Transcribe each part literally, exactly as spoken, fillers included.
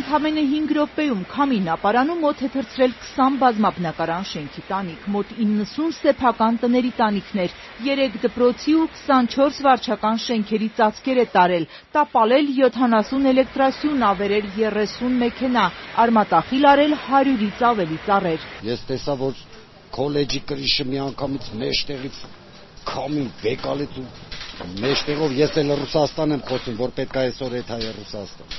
Ընդամենը հինգ րոպեում քամին ապարանում մոտ է թռցրել քսան բազմաբնակարան շենքի տանիք, մոտ իննսուն սեփական տների տանիքներ, երեք դպրոցի ու քսանչորս վարչական շենքերի ծածկեր է տարել, տապալել յոթանասուն էլեկտրասյուն, ավերել երեսուն մեքենա, արմատախիլ արել հարյուրից ավելի ծառեր։ Ես տեսա, որ քոլեջի կրիշը միանգամից մեջտեղից քամին վեկալեց ու մեջտեղով ես էլ Ռուսաստան եմ խոսում, որ պետք է այսօր այդ հայ Ռուսաստան։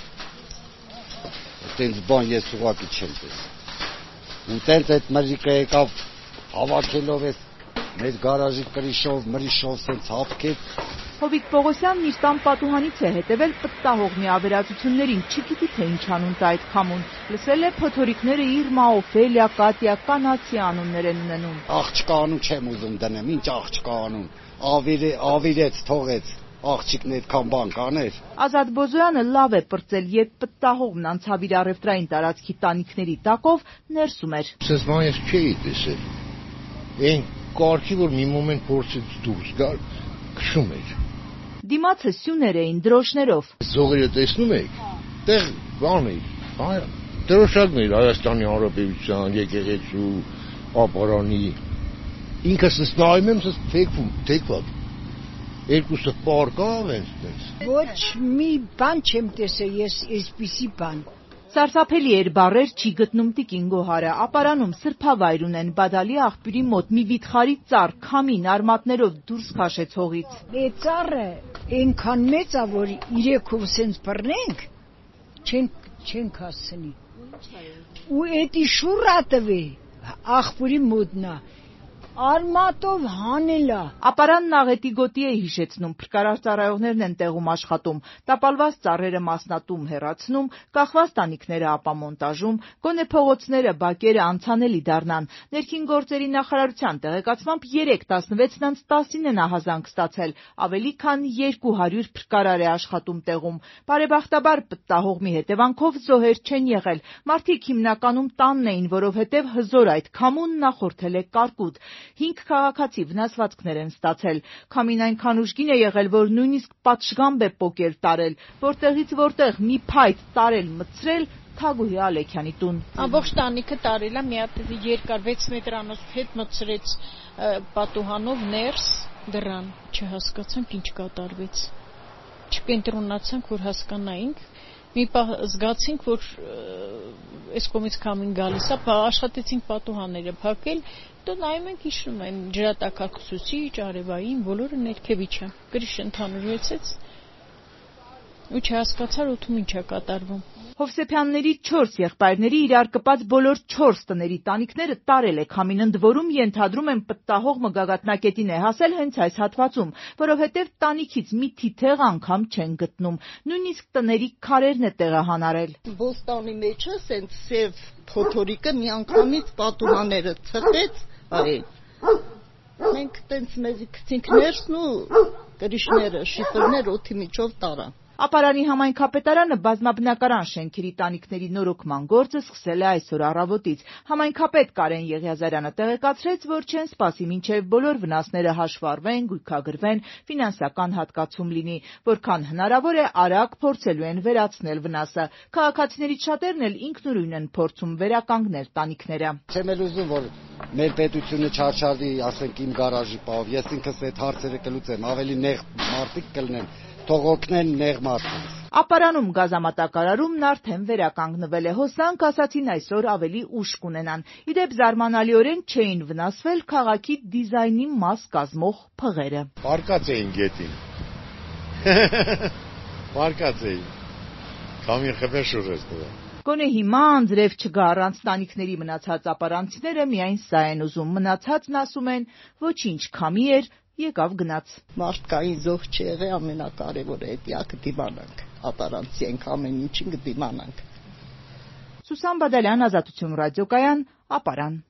Տենց բան ես ուղղակի չեմ տեսել։ Ու տենց այդ մրրիկը եկավ հավաքելով էս մեր գարաժի կրիշով, մրիշով սենց հապկեց։ Հովիկ Պողոսյանն իր տան պատուհանից է հետևել պտտահողմի ավերածություններին, չգիտի թե ինչ անուն տա այդ քամուն։ Լսել է փոթորիկները Իրմա, Օֆելիա, Կատյա, կանացի անուններ են ունենում։ Աղջկա անուն չեմ ուզում դնեմ, ինչ աղջկա անուն։ Ավիրե, ավիրեց, թողեց։ Աղջիկն այդքան բան կաներ։ Ազատ Բոզոյանը լավ է պրծել, երբ պտտահողմն անցավ իր առևտրային տարածքի տանիքների տակով, ներսում էր։ Սենց բան ես չէի տեսել։ Այն կարգի, որ մի մոմենտ փորձեց դուրս գալ, քշում էր։ Դիմացը սյուներ էին դրոշներով։ Զողերը տեսնում եք, տեղ բան էր, այ դրոշակներ Հայաստանի Հանրապետության եկեղեցու ապարանի։ Ինքս նայում եմ, սենց թեքվում, թեքված։ Երկուսը պարկավ այնպես։ Ոչ մի բան չեմ տեսել ես այսպիսի բան։ Սարսափելի էր բառեր չի գտնում տիկին Գոհարը, ապարանում սրբավայր ունեն, Բադալի աղբյուրի մոտ մի վիթխարի ծառ քամին արմատներով դուրս քաշեց հողից։ Այդ ծառը այնքան մեծ է, որ իրեքով սենց բռնենք, չենք չենք հասցնի։ Ու էդի շուրատվե աղբյուրի մոտնա արմատով հանելա։ Ապարանն աղետի գոտի է հիշեցնում, փրկարար ծառայողներն են տեղում աշխատում, տապալված ծառերը մասնատում հեռացնում, կախված տանիքները ապամոնտաժում, գոնե փողոցները, բակերը անցանելի դառնան։ Ներքին գործերի նախարարության տեղեկացմամբ երեկ տասնվեցն անց տասին են ահազանգ ստացել, ավելի քան երկու հարյուր փրկարար է աշխատում տեղում։ Բարեբախտաբար պտտահողմի հետևանքով զոհեր չեն եղել, մարդիկ հիմնականում տանն էին, որովհետև հզոր այդ քամուն նախորդել է կարկուտ։ Հինգ քաղաքացի վնասվածքներ են ստացել։ Քամին այնքան ուժգին է եղել, որ նույնիսկ պատշգամբ է պոկել տարել, որտեղից որտեղ մի փայտ տարել մտցրել Թագուհի Ալեքյանի տուն։ Ամբողջ տանիքը տարել է, մի հատ երկար վեց մետրանոց հետ մտցրեց պատուհանով ներս դրան։ Չհասկացանք ինչ կատարվեց։ Չկենտրոնացանք, որ հասկանայինք։ Մի պահ զգացինք, որ այս կողմից քամին գալիս է, աշխատեցինք պատուհանները փակել, դու նայում ենք հիշում են ջրատակարքուսուցիչ, արևային, բոլորը ներքևի չէ։ Գրիշը ընդհանրվեցեց ու չհասկացար օդում ինչ է կատարվում։ Հովսեփյանների չորս եղբայրների իրար կպած բոլոր չորս տների տանիքները տարել է քամին, ընդ որում ենթադրում են պտտահողմը գագաթնակետին է հասել հենց այս հատվածում, որովհետև տանիքից մի թիթեղ անգամ չեն գտնում, նույնիսկ տների քարերն է տեղահանարել։ Բոստանի մեջը սենց սև փոթորիկը միանգամից պատուհանները ցխեց, այ մենք տենց մեզի գցինք ներսն ու գրիշները, շիֆերներ օդի միջով տարան։ Ապարանի համայնքապետարանը բազմաբնակարան շենքերի տանիքների նորոգման գործը սկսել է այսօր առավոտից։ Համայնքապետ Կարեն Եղիազարյանը տեղեկացրեց, որ չեն սպասի մինչև բոլոր վնասները հաշվառվեն, գույքագրվեն, ֆինանսական հատկացում լինի, որքան հնարավոր է արագ փորձելու են վերացնել վնասը։ Քաղաքացիներից շատերն էլ ինքնուրույն են փորձում վերականգնել տանիքները։ Չեմ էլ ուզում, որ մեր պետությունը չարչարվի, ասենք իմ գարաժի պահով, ես ինքս այդ հարցերը կլուծեմ, ավելի նեղ մարդիկ կլինեն, թող օգնեն նեղ մարդկանց։ Ապարանում գազամատակարարումն արդեն վերականգնվել է, հոսանք ասացին այսօր ավելի ուժ կունենան։ Իդեպ զարմանալիորեն չէին վնասվել քաղաքի դիզայնի մաս կազմող փղերը։ Պարկած էին գետին։ Պարկած էին։ Քամին խփեշուր էր դրա։ Գոնե հիմա անձրև չգա առանց տանիքների մնացած ապարանցիները միայն սա են ուզում, մնացածն ասում են ոչինչ, քամի էր, եկավ գնաց։ Մարդկային զոհ չեղե ամենակարևորը էդի ա կդիմանանք, ապարանցի ենք ամեն ինչին կդիմանանք։ Սուսան Բադալյան, Ազատություն ռադիոկայան, Ապարան։